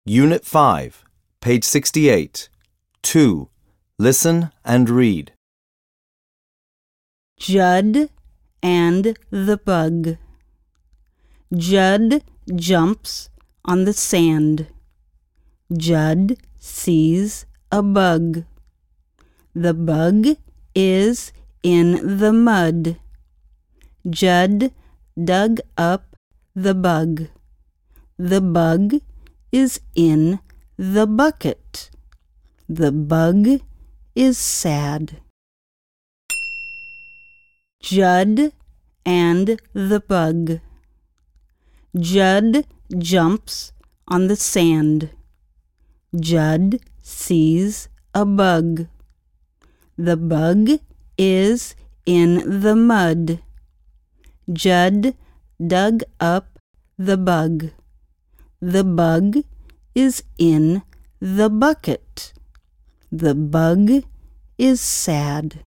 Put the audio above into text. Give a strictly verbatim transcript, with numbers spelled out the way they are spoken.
Unit five, page sixty-eight. two. Listen and read. Judd and the bug. Judd jumps on the sand. Judd sees a bug. The bug is in the mud. Judd dug up the bug. The bug is in the bucket. The bug is sad. Judd and the bug. Judd jumps on the sand. Judd sees a bug. The bug is in the mud. Judd dug up the bug. The bug is in the bucket. The bug is sad.